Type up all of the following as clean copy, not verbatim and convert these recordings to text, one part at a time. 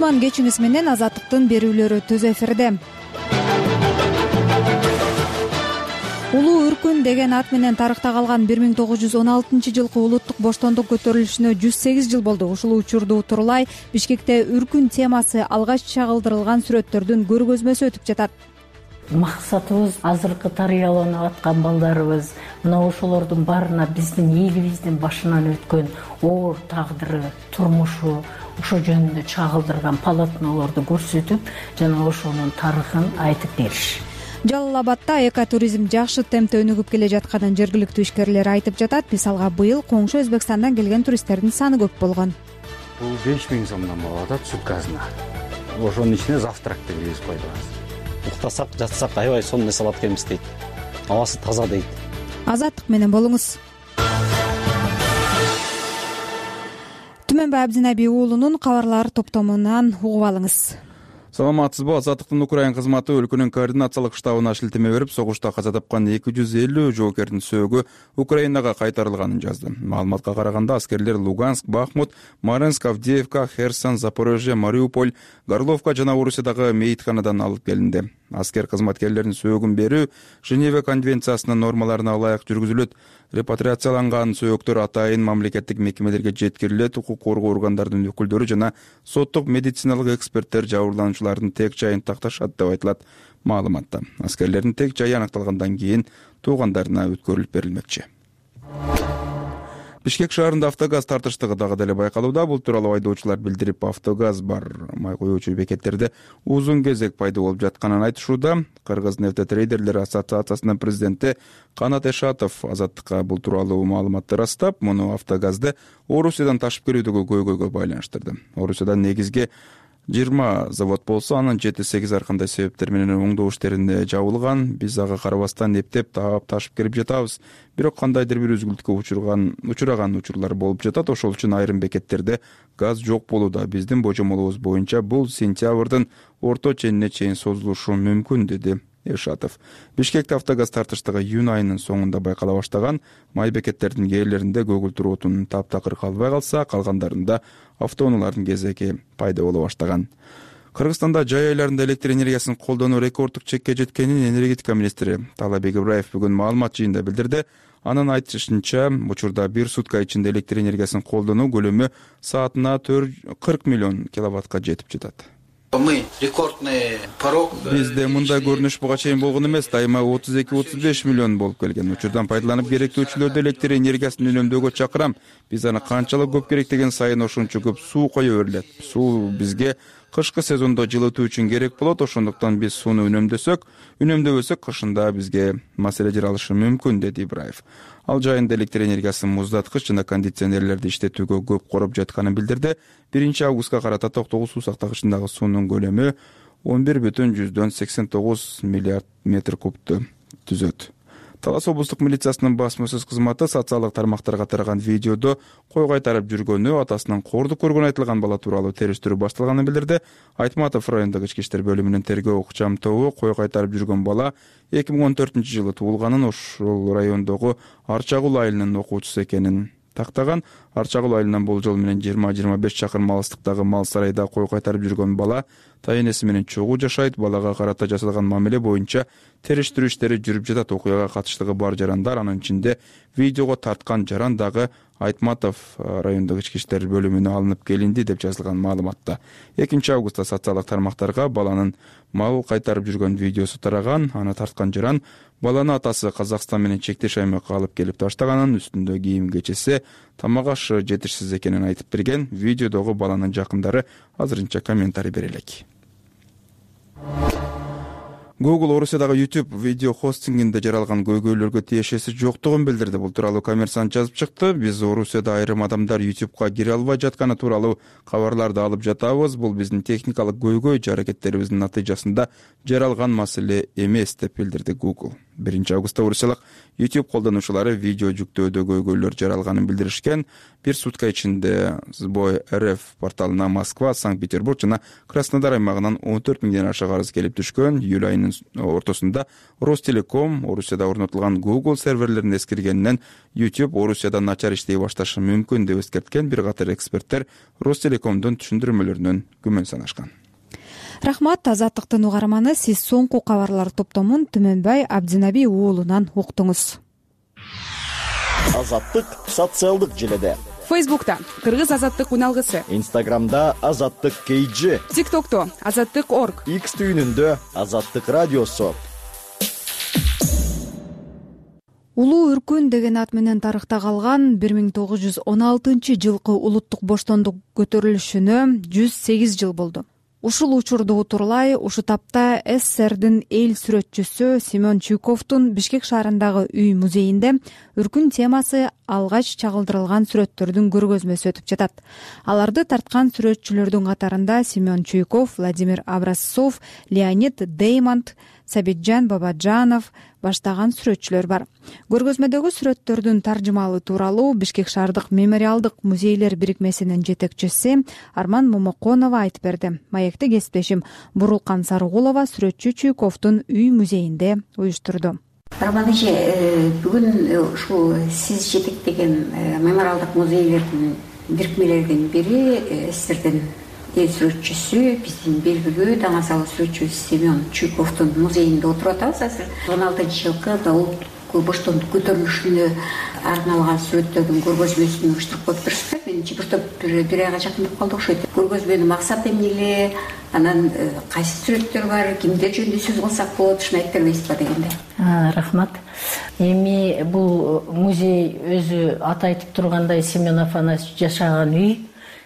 кутман кечиңиз менен Азаттыктын берүүлөрү түз эфирде. Улуу үркүн деген ат менен тарыхта калган 1916-жылкы улуттук боштондук көтөрүлүшүнө 108 жыл болду. Ушул учурду утурлай Бишкекте үркүн темасы алгач чагылдырылган сүрөттөрдүн көргөзмөсү өтүп жатат. Максатыбыз азыркы тарыяланып аткан балдарыбыз мына ошолордун баарына биздин элибиздин башынан өткөн оор тагдыры, турмушу ошо жөнүндө чагылдырган полотнолорду көрсөтүп, жана ошонун тарыхын айтып бериш. Жалал Абадда экотуризм жакшы темпте өнүгүп келе жатканын жергиликтүү ишкерлер айтып жатат. Мисалга, быйыл коңшу Өзбекстандан келген туристтердин саны көп болгон. Бул 5000 сомдон болуп атат суткасына. Ошонун ичине завтракты киргизип койдубуз. Уктасак, жатсак аябай сонун эс алат экенбиз дейт. Абасы таза дейт. Азаттык менен болуңуз. Түмөнбай Абдинаби уулунун кабарлар топтомунан угуп алыңыз. Саламатсызбы? Азаттыктын Украин кызматы өлкөнүн координациялык штабына шилтеме берип, согушта каза тапкан 250 жоокердин сөөгү Украинага кайтарылганын жазды. Маалыматка караганда, аскерлер Луганск, Бахмут, Маринск, Авдеевка, Херсон, Запорожье, Мариуполь, Горловка жана Орусиядагы мейитканадан алып келинди. Аскер кызматкерлеринин сөөгүн берүү Женева конвенциясынын нормаларына ылайык жүргүзүлөт. Репатриацияланган сөөктөр атайын мамлекеттик мекемелерге жеткирилет. Укук коргоо органдарынын өкүлдөрү жана соттук медициналык эксперттер жабырлануучулардын тег жайын такташат деп айтылат маалыматта. Аскерлердин тег жайы аныкталгандан кийин туугандарына өткөрүлүп берилмекчи. Бишкек шаарында автогаз тартыштыгы дагы деле байкалууда. Бул тууралуу айдоочулар билдирип, автогаз бар май куюучу бекеттерде узун кезек пайда болуп жатканын айтышууда. Кыргыз нефтетрейдерлер ассоциациясынын президенти Канат Эшатов Азаттыкка бул тууралуу маалыматты растап, муну автогазды Орусиядан ташып келүүдөгү көйгөйгө байланыштырды. Орусияда негизги 20 завод болсо, анын 7-8 ар кандай себептер менен оңдоо иштерине жабылган. Биз ага карабастан эптеп таап ташып келип жатабыз. Бирок кандайдыр бир үзгүлтүккө учураган учурлар болуп жатат. Ошол үчүн айрым бекеттерде газ жок болууда. Биздин божомолубуз боюнча бул сентябрдын орто ченине чейин созулушу мүмкүн, деди Эшатов. Бишкекте автогаз тартыштыгы июнь айынын соңунда байкала баштаган. Май бекеттердин кээрлеринде көгүлтүр отун таптакыр калбай калса, калгандарында автоунаалардын кезеги пайда боло баштаган. Кыргызстанда жай айларында электр энергиясын колдонуу рекорддук чекке жеткенин энергетика министри Талабек Ибраев бүгүн маалымат жыйынында билдирди. Анын айтышынча, учурда бир сутка ичинде электр энергиясын колдонуу көлөмү саатына 40 миллион киловаттка жетип жатат. Бизде мындай көрүнүш буга чейин болгон эмес, дайыма 32-35 миллион болуп келген. Учурдан пайдаланып керектөөчүлөрдү электр энергиясын үнөмдөөгө чакырам. Биз аны канчалык көп керек деген сайын ошончо көп суу кое берилет. Суу бизге кышкы сезондо жылытуу үчүн керек болот. Ошондуктан биз сууну үнөмдөбөсөк, кышында бизге маселе жаралышы мүмкүн, деди Ибраев. Ал жайында электр энергиясын муздаткыч жана кондиционерлерди иштетүүгө көп короп жатканын билдирди. 1-августка карата токтогул суу сактагычындагы суунун көлөмү 11,89 миллиард метр кубту түзөт. Талас облустук милициясынын басма сөз кызматы социалдык тармактарга тараган видеодо кой кайтарып жүргөнү, атасынын кордук көргөнү айтылган бала тууралуу териштирүү башталганын билдирди. Айтматов райондук ички иштер бөлүмүнүн тергөө укчам тобу кой кайтарып жүргөн бала 2014-жылы туулганын, ошол райондогу Арчагул айылынын окуучусу экенин тактаган. Арчагул айылынан болжол менен 20-25 чакырым алыстыктагы мал сарайда кой кайтарып жүргөн бала тайенеси менен чогуу жашайт. Балага карата жасалган мамиле боюнча териштирүү иштери жүрүп жатат. Окуяга катыштыгы бар жарандар, анын ичинде видеого тарткан жаран дагы Айтматов райондук ички иштер бөлүмүнө алынып келинди, деп жазылган маалыматта. 2-августта социалдык тармактарга баланын мал кайтарып жүргөн видеосу тараган. Аны тарткан жаран баланы атасы Казакстан менен чектеш аймакка алып келип таштаганын, үстүндө кийим кечеси тамак ашы жетишсиз экенин айтып берген. Видеодогу баланын жакындары азырынча комментарий бере элек. Google Орусиядагы YouTube видео хостингинде жаралган көйгөйлөргө тиешеси жоктугун билдирди. Бул тууралуу Коммерсант жазып чыкты. Биз Орусияда айрым адамдар YouTube'га кире албай жатканы тууралуу кабарларды алып жатабыз. Бул биздин техникалык көйгөй аракеттерибиздин натыйжасында жаралган маселе эмес, деп билдирди Google. 1-августта Орусиялык YouTube колдонуучулары видео жүктөөдө көйгөйлөр жаралганын билдиришкен. Бир сутка ичинде Сбой РФ порталына Москва, Санкт-Петербург жана Краснодар аймагынан 14 миңден ашык арыз келип түшкөн. Июль айынын берүүчүлөрүнүн ортосунда Ростелеком Орусияда орнотулган Google серверлерин эскергенинен YouTube Орусияда начар иштей башташы мүмкүн деп эскерткен бир катар эксперттер Ростелекомдун түшүндүрмөлөрүнөн күмөн санашкан. Рахмат, Азаттыктын угарманы. Сиз соңку кабарлар топтомун Түмөнбай Абдинаби уулунан уктуңуз. Азаттык социалдык желеде. Фейсбукта Кыргыз азаттык уналгысы, Инстаграмда Азаттык KG, ТикТокто Азаттык.орг, X түйүнүндө Азаттык радиосу. Улуу Үркүн деген ат менен тарыхта калган 1916-жылкы улуттук боштондук көтөрүлүшүнө 108 жыл болду. Ушул учурду утурлай ушу тапта СССРдин эл сүрөтчүсү Семен Чуйковдун Бишкек шаарындагы үй музейинде Үркүн темасы алгач чагылдырылган сүрөттөрдүн көргөзмөсү өтүп жатат. Аларды тарткан сүрөтчүлөрдүн катарында Семен Чуйков, Владимир Образцов, Леонид Деймонт, Сабитжан Бабаджанов баштаган сүрөтчүлөр бар. Көргөзмөдөгү сүрөттөрдүн таржымалы тууралуу Бишкек шаардык мемориалдык музейлер бирикмесинин жетекчиси Арман Момоконова айтып берди. Маекти кесиптешим Бурулкан Сарыгулова сүрөтчү Чуйковдун үй музейинде уюштурду. Арман эже, бүгүн ушул сиз жетектеген мемориалдык музейлердин бирикмелердин бири СССРдин эл сүрөтчүсү, биздин белгилүү даңазалы сүрөтчүбүз Семен Чуйковдун музейинде отуруп атабыз. Азыр 16-жылкы улуттук боштондук көтөрүлүшүнө арналган сүрөттөрдүн көргөзмөсүн уюштуруп коюптурсуздар. Менимче бир топ бир айга жакындап калды окшойт. Көргөзмөнүн максаты эмне эле, анан кайсы сүрөттөр бар, кимдер жөнүндө сөз кылсак болот, ушуну айтып бербейсизби дегенде. Рахмат. Эми бул музей өзү аты айтып тургандай Семен Афанасьевич жашаган үй.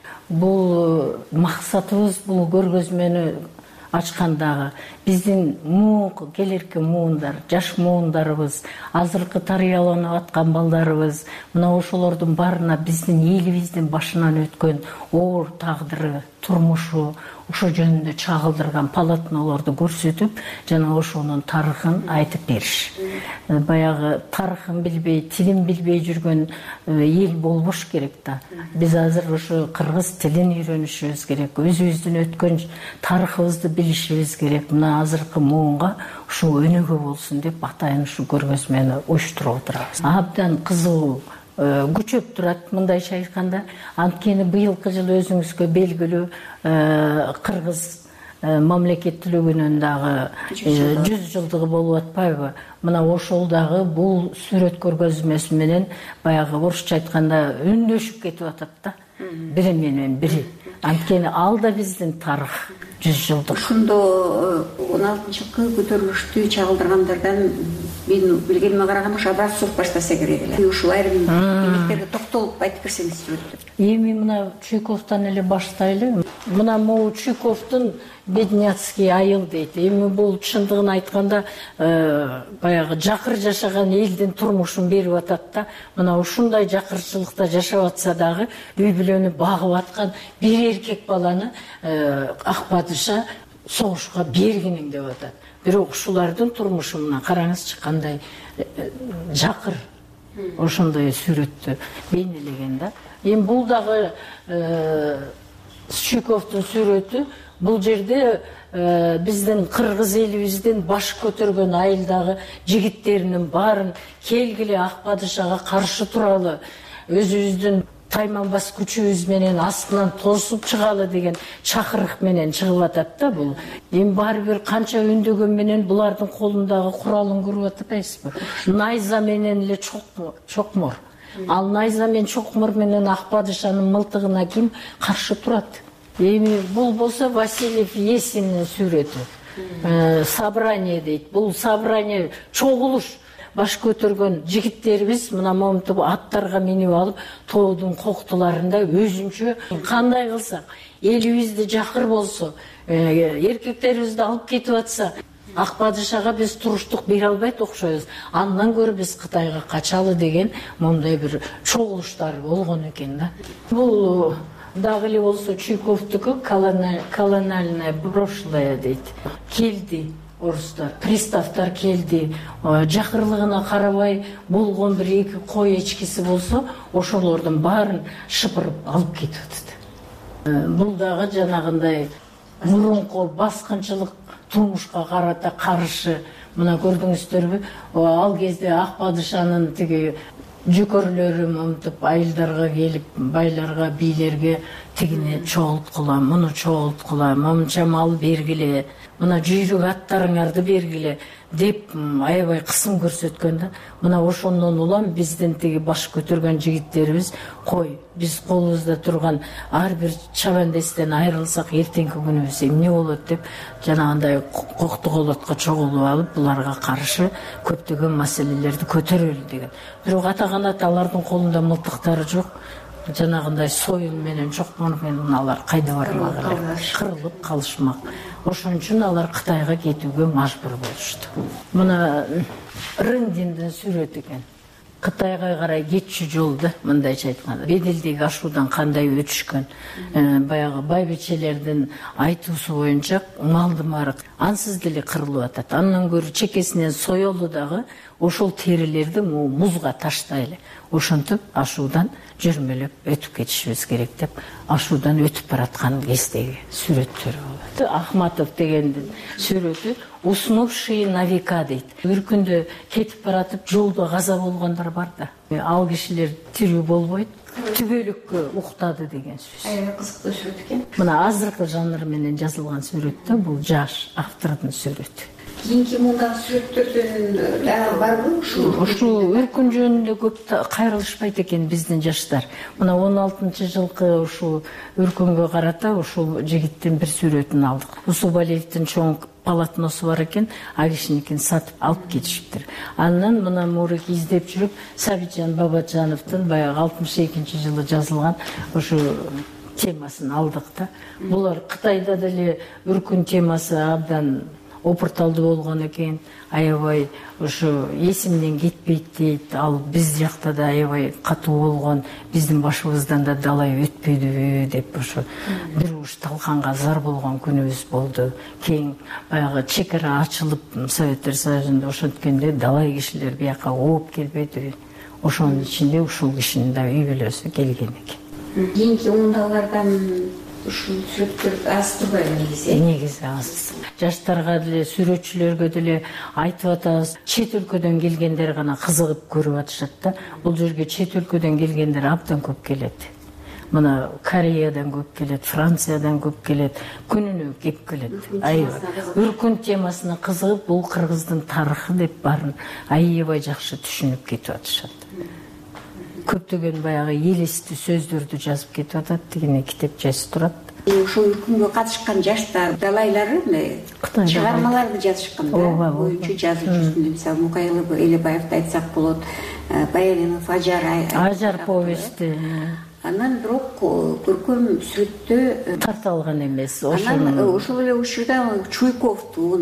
Бул максатыбыз бул көргөзмөнү ачкандагы биздин келерки муундар, жаш муундарыбыз, азыркы тарыяланып аткан балдарыбыз, мына ошолордун баарына биздин элибиздин башынан өткөн оор тагдыры, турмушу, ошо жөнүндө чагылдырган полотнолорду көрсөтүп, жана ошонун тарыхын айтып бериш. Баягы тарыхын билбей, тилин билбей жүргөн эл болбош керек да. Биз азыр ошо кыргыз тилин үйрөнүшүбүз керек, өзүбүздүн өткөн тарыхыбызды билишибиз керек. Мына азыркы муунга ушул өнүгүү болсун деп атайын ушу көргөзмөнү уюштуруп отурабыз. Абдан кызыгуу күчөп турат мындайча айтканда. Анткени быйылкы жыл өзүңүзгө белгилүү кыргыз мамлекеттүүлүгүнүн дагы 100 жылдыгы болуп атпайбы? Мына ошол дагы бул сүрөт көргөзмөсү менен баягы орусча айтканда үндөшүп кетип атат да. Бири менен бири. Анткени ал да биздин тарых 100 жылдык. Ошондо 16-жылкы көтөрүлүштү чагылдыргандардан мен билгениме караганда ушу Образцов баштаса керек эле. Ушул айрым эмнектерге токтолуп айтып берсеңиз сүрөттү. Эми мына Чуйковдон эле баштайлы. Мына могу Чуйковдун бедняцкий айыл дейт. Эми бул чындыгын айтканда баягы жакыр жашаган элдин турмушун берип атат да. Мына ушундай жакырчылыкта жашап атса дагы үй бүлөнү багып аткан бир эркек баланы ак падыша согушка бергинин деп атат. Бирок ушулардын турмушу мына караңызчы кандай жакыр. Ошондой сүрөттү бейнелеген да. Эми бул дагы Чуйковдун сүрөтү. Бул жерде биздин кыргыз элибиздин баш көтөргөн айылдагы жигиттеринин баарын келгиле ак падышага каршы туралы, өзүбүздүн тайманбас күчүбүз менен астынан тосуп чыгалы деген чакырык менен чыгып атат да бул. Эми баары бир канча үндөгөн менен булардын колундагы куралын көрүп атпайсызбы? Найза менен эле чокмор. Ал найза менен чокмор менен ак падышанын мылтыгына ким каршы турат? Эми бул болсо Васильев Есинин сүрөтү. Собрание дейт. Бул собрание чогулуш. Баш көтөргөн жигиттерибиз мына момунтип аттарга минип алып, тоодун коктуларында өзүнчө кандай кылсак, элибизде жакыр болсо, эркектерибизди алып кетип атса, ак падышага биз туруштук бере албайт окшойбуз. Андан көрө биз Кытайга качалы деген мондай бир чогулуштар болгон экен да. Бул дагы эле болсо Чуйковдуку колониальное прошлое дейт. Келди орустар, приставтар келди, жакырлыгына карабай болгон бир эки кой эчкиси болсо, ошолордун баарын шыпырып алып кетип атат. Бул дагы жанагындай мурунку баскынчылык турмушка карата каршы. Мына көрдүңүздөрбү? Ал кезде Ак падышанын тиги жүкөрлөрү мынтип айылдарга келип, байларга, бийлерге тигине чогулткула, муну чогулткула, момча мал бергиле, мына жүйрүк аттарыңарды бергиле деп аябай кысым көрсөткөн да. Мына ошондон улам биздин тиги баш көтөргөн жигиттерибиз, кой, биз колубузда турган ар бир чабандестен айрылсак эртеңки күнүбүз эмне болот деп жанагындай кокту колотко чогулуп алып, буларга каршы көптөгөн маселелерди көтөрөлү деген. Бирок атаганат алардын колунда мылтыктары жок. Жанагындай союл менен чокмон менен алар кайда бармак эле, кырылып калышмак. Ошон үчүн алар Кытайга кетүүгө мажбур болушту. Мына Рындиндин сүрөтү экен. Кытайга карай кетчү жолду, мындайча айтканда, беделдеги ашуудан кандай өтүшкөн. Баягы байбичелердин айтуусу боюнча малдын баары ансыз деле кырылып атат. Андан көрө чекесинен соёлу дагы ошол терилерди музга таштайлы. Ошентип ашуудан жүрмөлөп өтүп кетишибиз керек деп ашуудан өтүп бараткан кездеги сүрөттөр болот. Ахматов дегендин сүрөтү уснувшие на века дейт. Бир күндө кетип баратып жолдо каза болгондор бар да. Ал кишилер тирүү болбойт, түбөлүккө уктады деген сөз. Кызыктуу сүрөт экен. Мына азыркы жанр менен жазылган сүрөттө бул жаш автордун сүрөтү. Кийинки мундагы сүрөттөрдөн дагы барбы ушул өркүн жөнүндө көп кайрылышпайт экен биздин жаштар. Мына 16-жылкы ушул өркөнгө карата ушул жигиттин бир сүрөтүн алдык. Усубалиевдин чоң полотносу бар экен, ал кишиникин сатып алып кетишиптир. Андан мына мурик издеп жүрүп Сабитжан Бабаджановдун баягы 62-жылы жазылган ушу темасын алдык да. Булар Кытайда деле өркүн темасы абдан опурталдуу болгон экен, аябай ушу эсимден кетпейт дейт. Ал биз жакта да аябай катуу болгон, биздин башыбыздан да далай өтпөдүбү деп ушу бир уш талканга зар болгон күнүбүз болду. Кийин баягы чекара ачылып Советтер Союзунда ошенткенде далай кишилер бияка ооп келбедиби? Ошонун ичинде ушул кишинин да үй бүлөсү келген экен. Кийинки мундагылардан ушул сүрөттөр аз турбайбы негизи? Негизи аз. Жаштарга деле, сүрөтчүлөргө деле айтып атабыз, чет өлкөдөн келгендер гана кызыгып көрүп атышат да. Бул жерге чет өлкөдөн келгендер абдан көп келет. Мына Кореядан көп келет, Франциядан көп келет, күнүнө кеп келет. Өркүн темасына кызыгып, бул кыргыздын тарыхы деп барын аябай жакшы түшүнүп кетип атышат. Көптөгөн баягы элестүү сөздөрдү жазып кетип атат, дегене китеп жазып турат. Ошол өркүнгө катышкан жаштар, далайлары чыгармаларды жазышкан да. Боюнчу жазуучусун, мисалы Мукайлы Элебаевди айтсак болот, Баянинов Ажар повести. Анан бирок көркөм сүрөттө тарта алган эмес. Анан ошол эле учурда Чуйковдун,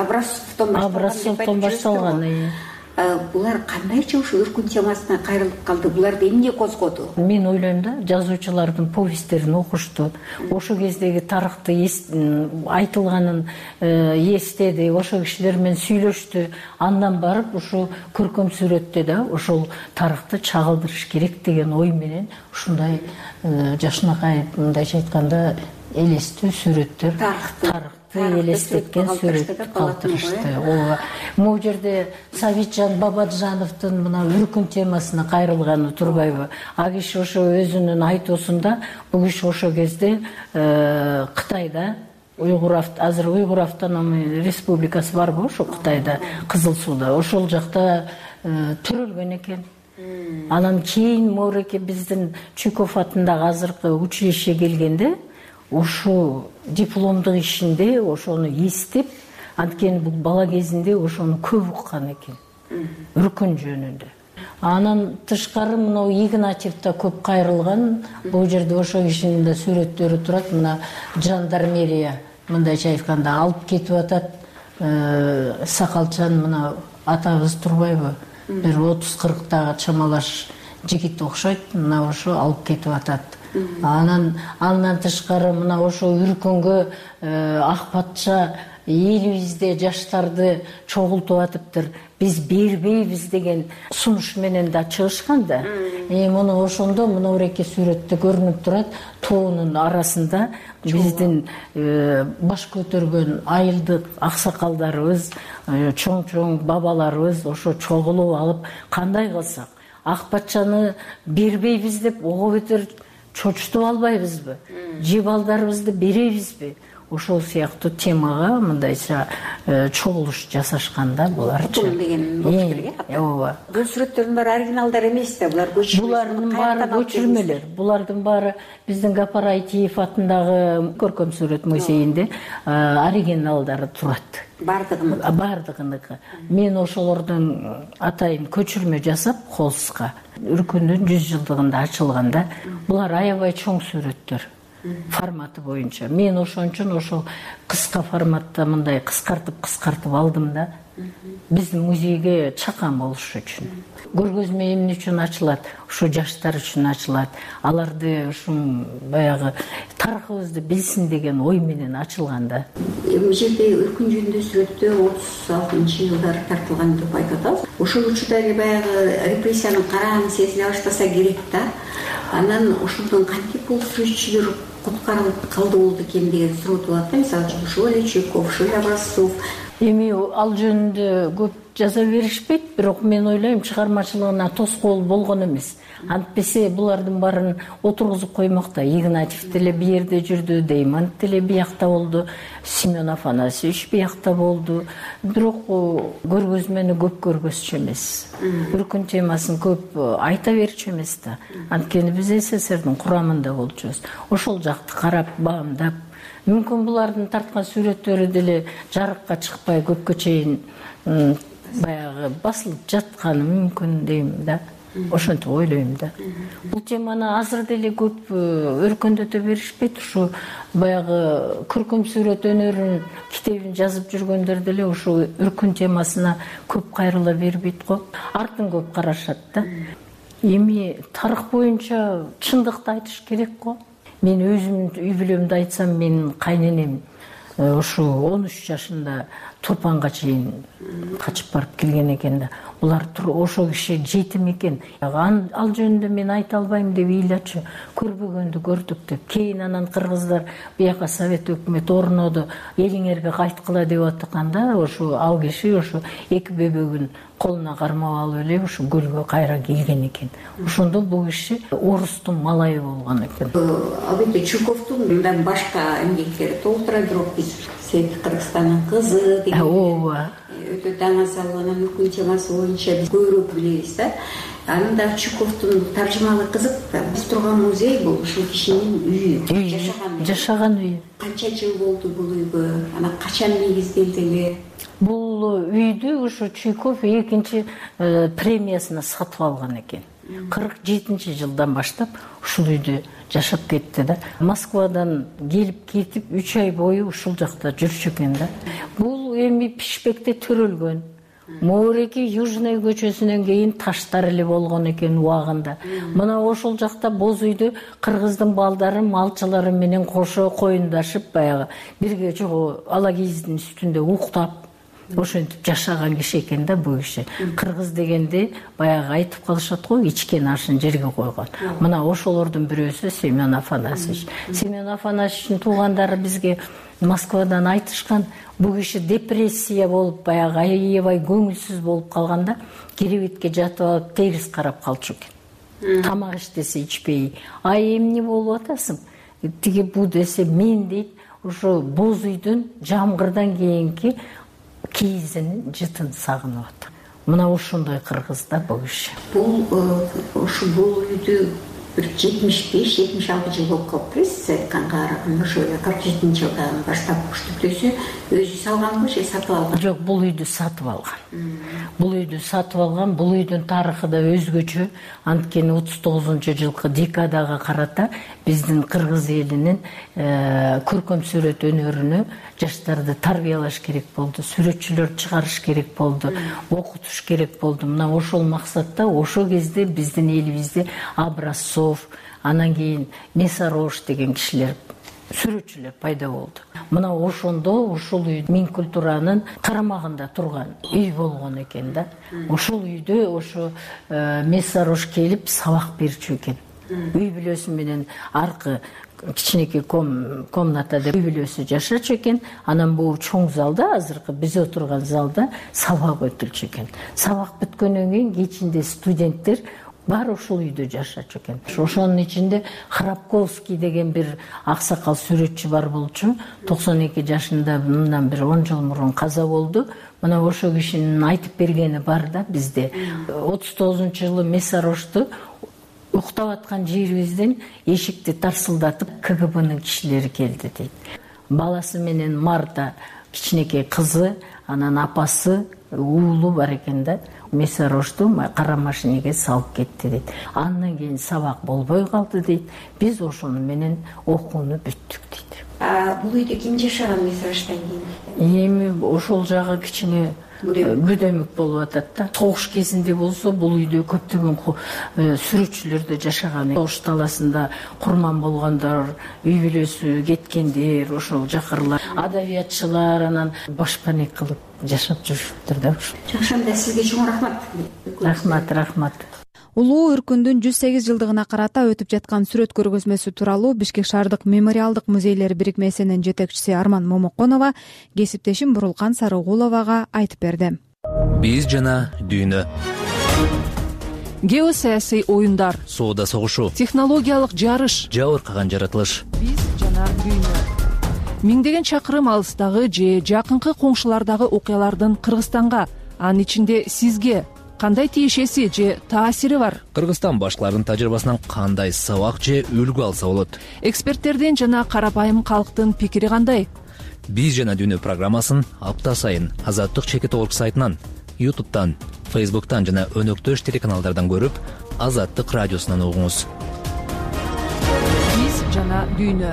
Абрасовдон башталган. Булар кандайча ушу өркүн темасына кайрылып калды? Буларды эмне козгоду? Мен ойлойм да, жазуучулардын повесттерин окушту. Ошол кездеги тарыхты айтылганын эстеди, ошол кишилер менен сүйлөштү. Андан барып ушу көркөм сүрөттө да ошол тарыхты чагылдырыш керек деген ой менен ушундай жашынакай, мындайча айтканда, элестүү сүрөттөр, тарыхты элестеткен сүрөт калтырышты. Могу жерде Сабитжан Бабаджановдун мына өркүн темасына кайрылганы турбайбы? А киши ошо өзүнүн айтуусунда бул киши ошол кезде Кытайда азыр Уйгур автономий республикасы барбы ошо Кытайда, Кызыл Сууда, ошол жакта төрөлгөн экен. Анан кийин мореке биздин Чуйков атындагы азыркы училище келгенде ошо дипломдук ишинде ошону эстеп, анткени бул бала кезинде ошону көп уккан экен, өркүн жөнүндө. Анан тышкары мына Игнатьев да көп кайрылган. Бул жерде ошо кишинин да сүрөттөрү турат. Мына жандармерия, мындайча айтканда, алып кетип атат. Сакалчан мына атабыз турбайбы? Бир 30-40 чамалаш жигит окшойт. Мына ошо алып кетип атат. Андан тышкары мына ошо өркөнгө Ак патша элибизде жаштарды чогултуп атыптыр, биз бербейбиз деген сунуш менен да чыгышкан да. Муну ошондо мынабуреки сүрөттө көрүнүп турат, тоонун арасында биздин баш көтөргөн айылдык аксакалдарыбыз, чоң бабаларыбыз ошо чогулуп алып, кандай кылсак ак патчаны бербейбиз деп ого бетер чочутуп албайбызбы? Же балдарыбызды беребизби? Ошол сыяктуу темага мындайча чогулуш жасашканда буларчы. Деген болчу. Ооба. Бул сүрөттөрдүн баары оригиналдар эмес да, булар көчүрмө. Булардын баары көчүрмөлөр. Булардын баары биздин Гапар Айтиев атындагы көркөм сүрөт музейинде оригиналдары турат. Бардыгыныкы. Мен ошолордун атайын көчүрмө жасап Холска Үркүндүн 100 жылдыгында ачылганда, булар аябай чоң сүрөттөр. Форматы боюнча. Мен ошон үчүн ошол кыска форматта мындай кыскартып алдым да. Биздин музейге чакан болуш үчүн. Көргөзмө эмне үчүн ачылат? Ушу жаштар үчүн ачылат. Аларды ушун баягы тарыхыбызды билсин деген ой менен ачылганда. Бул жерде Үркүн жөнүндө сүрөттө 36-жылдар тартылган деп айтып атабыз. Ошол учурда баягы репрессиянын караан сезине баштаса керек да. Анан ошондон кантип бул сүрөтчүлөр куткарылып калды болду экен деген суроо туулат да. Мисалы үчүн Шоля Чуйков, Шоля Образцов. Эми ал жөнүндө көп жаза беришпейт, бирок мен ойлойм чыгармачылыгына тоскоол болгон эмес. Антпесе булардын баарын отургузуп коймок да. Игнатьев деле бир жерде жүрдү, Дейман деле биякта болду, Семен Афанасьевич биякта болду. Бирок көргөзмөнү көп көргөзчү эмес. Үркүн темасын көп айта берчү эмес да. Анткени биз СССРдин курамында болчубуз. Ошол жакты карап, баамдап, мүмкүн булардын тарткан сүрөттөрү деле жарыкка чыкпай көпкө чейин баягы басылып жатканы мүмкүн дейм да. Ошентип ойлойм да. Бул теманы азыр деле көп өркөндөтө беришпейт. Ушу баягы көркөм сүрөт өнөрүнүн китебин жазып жүргөндөр деле ушу Үркүн темасына көп кайрыла бербейт го. Артын көп карашат да. Эми тарых боюнча чындыкты айтыш керек го. Мен өзүмдүн үй бүлөмдү айтсам, менин кайненем ушу 13 жашында Турпанга чейин качып барып келген экен да. Булар ошо киши жетим экен. Ал жөнүндө мен айта албайм деп ыйлачу. Көрбөгөндү көрдүк деп. Кийин анан кыргыздар бияка Совет өкмөтү орноду, элиңерге кайткыла деп атканда, ошо ал киши ошо эки бөбөгүн колуна кармап алып эле ушу көлгө кайра келген экен. Ошондо бул киши орустун малайы болгон экен. Албетте Чуйковдун мындан башка эмгектери толтура, бирок биз Сейт Кыргызстандын кызы деген өтө даңазалган Үркүн темасы боюнча биз көбүрөөк билебиз да. Анын да Чуйковдун таржымалы кызык. Биз турган музей бул ушул кишинин үйү, жашаган үйү. Канча жыл болду бул үйгө? Анан качан негизделди эле? Бул үйдү ушу Чуйков экинчи премиясына сатып алган экен. 47 жылдан баштап ушул үйдө жашап кетти да. Москвадан келип кетип 3 ай бою ушул жакта жүрчү экен да. Бул эми Пишпекте төрөлгөн. Моореки Южный көчөсүнөн кийин таштар эле болгон экен убагында. Мына ошол жакта боз үйдө кыргыздын балдары, малчылары менен кошо коюндашып баягы бирге жогу ала кийиздин үстүндө уктап ошентип жашаган киши экен да бул киши. Кыргыз дегенде баягы айтып калышат го, ичкен ашын жерге койгон. Мына ошолордун бирөөсү Семен Афанасьевич. Семен Афанасьевичтин туугандары бизге Москвадан айтышкан, бул киши депрессия болуп, баягы аябай көңүлсүз болуп калганда, керебетке жатып алып терис карап калчу экен. Тамак иштесе ичпей, ай эмне болуп атасың? Тиги бу десе, мен дейт, ошо боз үйдүн жамгырдан кийинки кийизинин жытын сагынып атат. Мына ошондой кыргыз да бул киши. Бул үйдү 75-76 жыл болуп калыптыр. Айтканга караганда ошо 47 жылдан баштап түптөсү өзү салганбы же сатып алган? Жок, бул үйдү сатып алган. Бул үйдү сатып алган. Бул үйдүн тарыхы да өзгөчө. Анткени 39-жылкы декадага карата биздин кыргыз элинин көркөм сүрөт өнөрүнө жаштарды тарбиялаш керек болду, сүрөтчүлөр чыгарыш керек болду, окутуш керек болду. Мына ошол максатта ошол кезде биздин элибизде Образцов, анан кийин Месарош деген кишилер сүрөтчүлөр пайда болду. Мына ошондо ушул үй Миң культуранын карамагында турган үй болгон экен да. Ошол үйдө ошо мессарош келип сабак берчү экен. Үй бүлөсү менен аркы кичинекей комнатада үй бүлөсү жашачу экен. Анан бул чоң залда, азыркы биз отурган залда сабак өтүлчү экен. Сабак бүткөндөн кийин кечинде студенттер бар ошол үйдө жашачу экен. Ошонун ичинде Храпковский деген бир аксакал сүрөтчү бар болчу. 92 жашында, мындан бир 10 жыл мурун каза болду. Мына ошол кишинин айтып бергени бар да бизде. 39-жылы мессарошту уктап аткан жерибизден эшикти тарсылдатып КГБнын кишилери келди дейт. Баласы менен Марта, кичинекей кызы, анан апасы, уулу бар экен да. Мессарошту кара машинеге салып кетти дейт. Андан кийин сабак болбой калды дейт. Биз ошону менен окууну бүттүк дейт. Бул үйдө ким жашаган мессароштон кийин? Эми ошол жагы кичине бүдөмүк болуп атат да. Согуш кезинде болсо бул үйдө көптөгөн сүрөтчүлөр да жашаган. Согуш таласында курман болгондор, үй бүлөсү кеткендер, ошол жакырлар, адабиятчылар анан башпаник кылып жашап жүрүптүр да. Жакшы, анда сизге чоң рахмат. Рахмат. Улуу Үркүндүн 108 жылдыгына карата өтүп жаткан сүрөт көргөзмөсү тууралуу Бишкек шаардык мемориалдык музейлер бирикмесинин жетекчиси Арман Момоконова кесиптешим Бурулкан Сарыгуловага айтып берди. Биз жана дүйнө. Геосаясий оюндар, соода согушу, технологиялык жарыш, жабыркаган жаратылыш. Биз жана дүйнө. Миңдеген чакырым алыстагы же жакынкы коңшулардагы окуялардын Кыргызстанга, анын ичинде сизге кандай тиешеси же таасири бар? Кыргызстан башкаларынын тажрыйбасынан кандай сабак же үлгү алса болот? Эксперттердин жана карапайым калктын пикири кандай? Биз жана дүйнө программасын апта сайын Азаттык чекит орг сайтынан, YouTube'тан, Facebook'тан жана өнөктөш телеканалдардан көрүп, Азаттык радиосунан угуңуз. Биз жана дүйнө.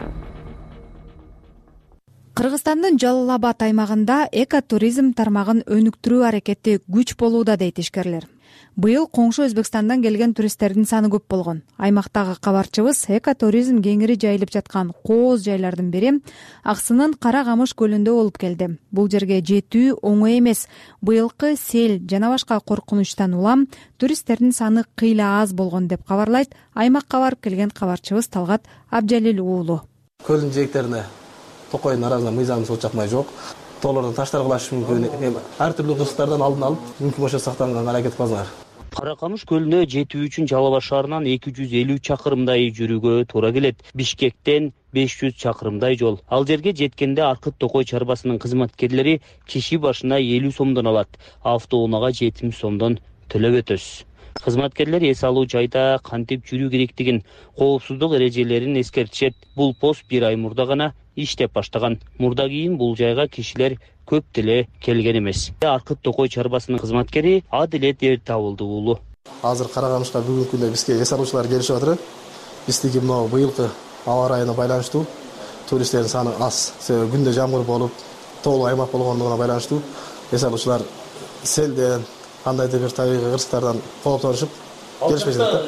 Кыргызстандын Жалал Абад аймагында экотуризм тармагын өнүктүрүү аракети күч болууда дейт ишкерлер. Быйыл коңшу Өзбекстандан келген туристтердин саны көп болгон. Аймактагы кабарчыбыз экотуризм кеңири жайылып жаткан кооз жайлардын бири Аксынын Кара Камыш көлүндө болуп келди. Бул жерге жетүү оңой эмес. Быйылкы сел жана башка коркунучтан улам туристтердин саны кыйла аз болгон деп кабарлайт аймакка барып келген кабарчыбыз Талгат Абжалил уулу. Көлдүн жээктерине токойдун арасында мыйзамсыз от жакмай жок. Тоолордон таштар кылышы мүмкүн. Ар түрдүү кырсыктардан алдын алып, мүмкүн болсо сактанганга аракет кылыңар. Кара Камыш көлүнө жетүү үчүн Жалал Абад шаарынан 250 чакырымдай жүрүүгө туура келет. Бишкектен 500 чакырымдай жол. Ал жерге жеткенде Аркыт Токой чарбасынын кызматкерлери киши башына 50 сомдон алат. Автоунаага 70 сомдон төлөп өтөсүз. Кызматкерлер эс алуу жайда кантип жүрүү керектигин, коопсуздук эрежелерин эскертишет. Бул пост 1 ай мурда гана иштеп баштаган. Мурда кийин бул жайга кишилер көп деле келген эмес. Аркыт Токой чарбасынын кызматкери Адилет Эртабылды уулу. Азыр Кара Камышка бүгүнкү күндө бизге эс алуучулар келишип атат. Биздики мына быйылкы аба ырайына байланыштуу туристтердин саны аз. Себеби күндө жамгыр болуп, тоолуу аймак болгондугуна байланыштуу эс алуучулар селден, кандайдыр бир табигый кырсыктардан кооптонушуп келишпей жатат.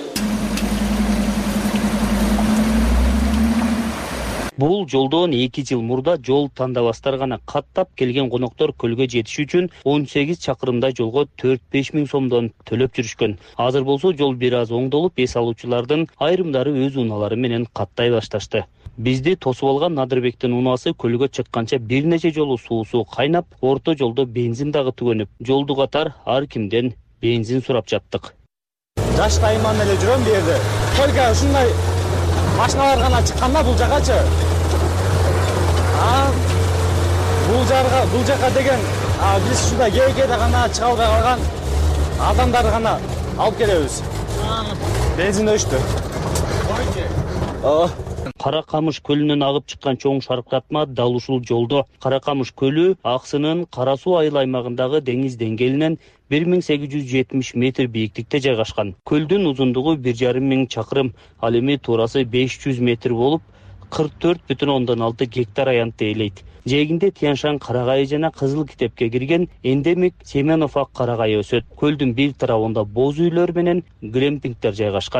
Бул жолдон 2 жыл мурда жол тандабастар гана каттап келген коноктор көлгө жетиш үчүн 18 чакырымдай жолго 4-5 миң сомдон төлөп жүрүшкөн. Азыр болсо жол бир аз оңдолуп, эс алуучулардын айрымдары өз унаалары менен каттай башташты. Бизди тосуп алган Надырбектин унаасы көлгө чыкканча бир нече жолу суусу кайнап, орто жолдо бензин дагы түгөнүп, жолду катар ар кимден бензин сурап жаттык. Жашкайман эле жүрөм бу жерде. Только ушундай машиналар гана чыкканда бул жагачы. Бул жака деген биз ушундай кээ-кээде гана чыга албай калган адамдарды гана алып келебиз. Бензин өчтү. Кара Камыш көлүнөн агып чыккан чоң шаркыратма дал ушул жолдо. Кара Камыш көлү Аксынын Кара Суу айыл аймагындагы деңиз деңгээлинен 1870 метр бийиктикте жайгашкан. Көлдүн узундугу 1,5 миң чакырым, ал эми туурасы 500 метр болуп, 44,6 гектар аянтты ээлейт. Жээгинде Тяншан карагайы жана Кызыл китепке кирген эндемик Семенов ак карагайы өсөт. Көлдүн бир тарабында боз үйлөр менен глемпингдер жайгашкан.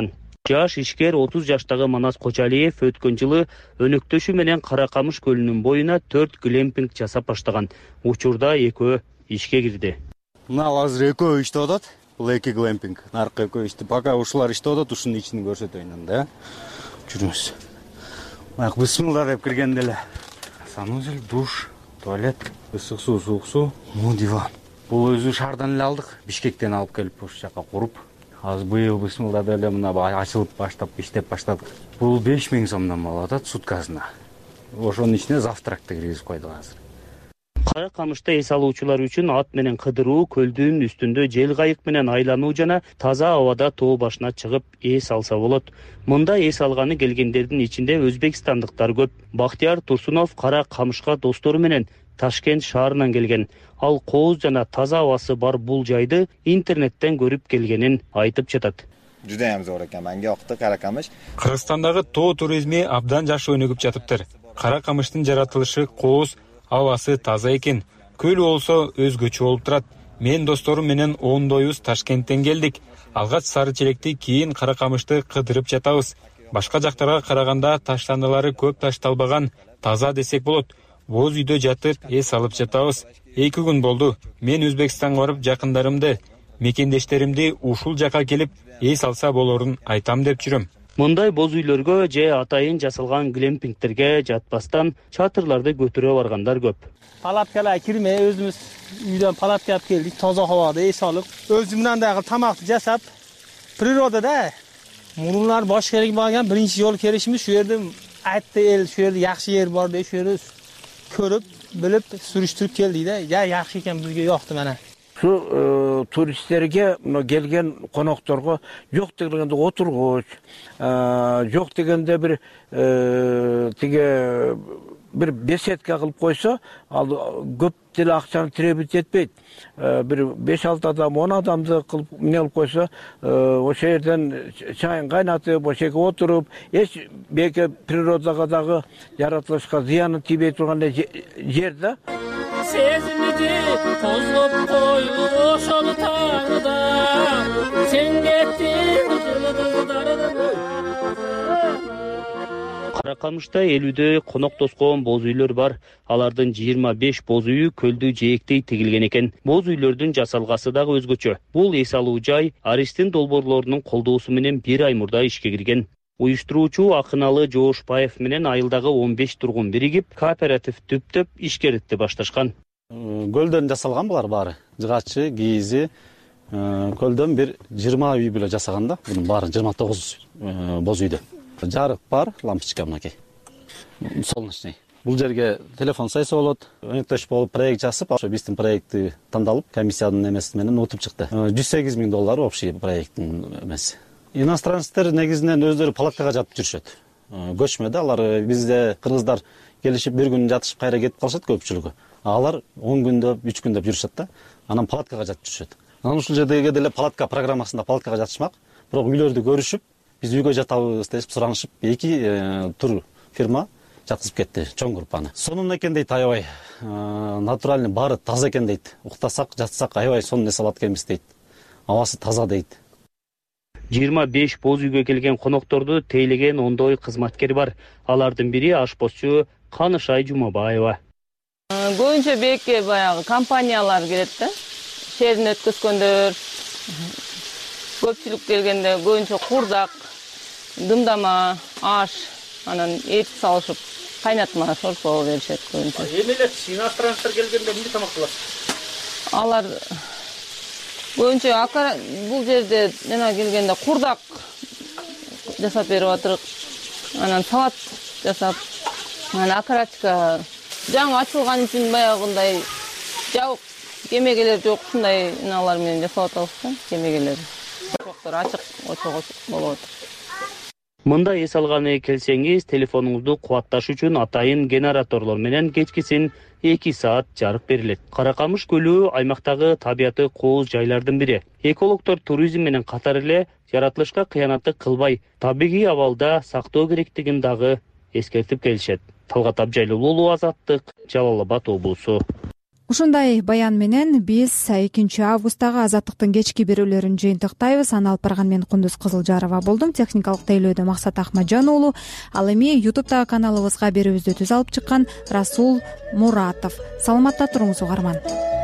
Жаш ишкер 30 жаштагы Манас Кочалиев өткөн жылы өнөктөшү менен Кара Камыш көлүнүн боюна 4 глэмпинг жасап баштаган. Учурда экөө ишке кирди. Мына азыр экөө иштеп атат. Бул эки глэмпинг. Наркы экөө иштеп, пока ушулар иштеп атат, ушунун ичин көрсөтөйүн анда. Жүрүңүз. Мына бисмилла деп киргенде эле санузел, душ, туалет, ысык суу, суук суу, диван. Бул өзү шаардан эле алдык, Бишкектен алып келип ушул жака куруп. Азыр быйыл бисмилла деп эле мына ачылып баштап иштеп баштадык. Бул 5000 сомдон болуп атат суткасына. Ошонун ичине завтракты киргизип койдук азыр. Кара Камышта эс алуучулар үчүн ат менен кыдыруу, көлдүн үстүндө жел кайык менен айлануу жана таза абада тоо башына чыгып эс алса болот. Мында эс алганы келгендердин ичинде өзбекстандыктар көп. Бактияр Турсунов Кара Камышка достору менен Ташкент шаарынан келген. Ал кооз жана таза абасы бар бул жайды интернеттен көрүп келгенин айтып жатат. Judayam zo'r ekan, menga yoqdi Qara Qamish. Кыргызстандагы тоо туризми абдан жакшы өнүгүп жатыптыр. Кара Камыштын жаратылышы кооз, абасы таза экен. Көл болсо өзгөчө болуп турат. Мен досторум менен ондойбуз Ташкенттен келдик. Алгач Сары Челекти, кийин Кара Камышты кыдырып жатабыз. Башка жактарга караганда таштандылары көп ташталбаган, таза десек болот. Боз үйдө жатып эс алып жатабыз. 2 күн болду. Мен Өзбекстанга барып жакындарымды, мекендештеримди ушул жака келип эс алса болорун айтам деп жүрөм. Мындай боз үйлөргө же атайын жасалган глэмпингтерге жатпастан чатырларды көтөрө баргандар көп. Palatkалар кирмей өзүбүз үйдөн палатка алып келдик, таза абада эс алып, өзүмдөн дагы тамакты жасап, природада мурунлар баш керек болгон биринчи жолу келишimiz şu жерде айтты эл, şu жерде жакшы жер бар деп, şu жерде көрүп, билип, сүрүштүрүп келдик да. Я жакшы экен, бизге жокты мына. Şu turistlerge gelgen konaktorga yok degende oturguç, yok degende bir bir besetka kılıp koysa, al köp dil akçanı trebit etmeydi. Bir 5-6 adam, 10 adamdı kılıp ne alıp koysa, o şehirden çayın kaynatıp, o şekilde oturup, hiç belki prirodadagı yaratılışka ziyanı tibet turgan yerde. Sezmidi tozlup koyu oşolu tağda sen gettin Кара Камышта 50дө конок тоскон боз үйлөр бар. Алардын 25 боз үйү көлдү жээктей тигилген экен. Боз үйлөрдүн жасалгасы дагы өзгөчө. Бул эс алуу жай Аристин долбоорлорунун колдоосу менен 1 ай мурда ишке кирген. Уюштуруучу Акыналы Жоошбаев менен айылдагы 15 тургун биригип, кооператив түптөп ишкеритти башташкан. Көлдөн жасалган булар баары. Жыгачы, кийизи, көлдөн бир 20 үй бүлө жасаган да. Бунун баары 29 боз үйдө. Жарык бар, лампочка мынакей. Солнечный. Бул жерге телефон сайса болот. Өнөктөш болуп проект жасап, ошо биздин проектти тандалып, комиссиянын эмеси менен утуп чыкты. $108,000 общий проекттин эмеси. Иностранецтер негизинен өздөрү палаткага жатып жүрүшөт. Көчмөдө, алар бизде кыргыздар келишип бир күн жатышып кайра кетип калышат көпчүлүгү. Алар 10 күндөп, 3 күндөп жүрүшөт да. Анан палаткага жатып жүрүшөт. Анан ушул жердеги деле палатка программасында палаткага жатышмак. Бирок үйлөрдү көрүшүп, биз үйгө жатабыз деп суранышып, 2 тур фирма жаткызып кетти, чоң группаны. Сонун экен дейт аябай. Натуральный баары таза экен дейт. Уктасак, жатсак аябай сонун эс алат экенбиз дейт. Абасы таза дейт. 25 боз үйгө келген конокторду тейлеген ондой кызматкер бар. Алардын бири ашпозчу Канышай Жумабаева. Көбүнчө бекке баягы компаниялар келет да. Шерин өткөзгөндөр. Көпчүлүк келгенде көбүнчө курдак, дымдама, аш, анан эт салышып, кайнатма шорпо беришет көбүнчө. Эмелер иностранецтер келгенде эмне тамак кылат? Алар көбүнчө бул жерде нема келгенде курдак жасап берип атырык. Анан салат жасап, анан окорочка жаңы ачылган үчүн баягындай жабык кемегелер жок, ушундай налар менен жасап атабыз да, кемегелер. Ачык очок болот. Мында эс алганы келсеңиз, телефонуңузду кубатташ үчүн атайын генераторлор менен кечкисин 2 саат жарык берилет. Кара Камыш көлү аймактагы табияты кооз жайлардын бири. Экологдор туризм менен катар эле жаратылышка кыянаттык кылбай, табигый абалда сактоо керектигин дагы эскертип келишет. Талгат Абжайлуулу, Азаттык, Жалал Абад облусу. Ушундай баян менен биз 2 августтагы Азаттыктын кечки берүүлөрүн жыйынтыктайбыз. Аны алып барган мен Кундуз Кызылжарова болдум. Техникалык тейлөөдө Максат Ахмаджан уулу. Ал эми YouTube'дагы каналыбызга берүүбүздү түз алып чыккан Расул Муратов. Саламатта туруңуз угарман.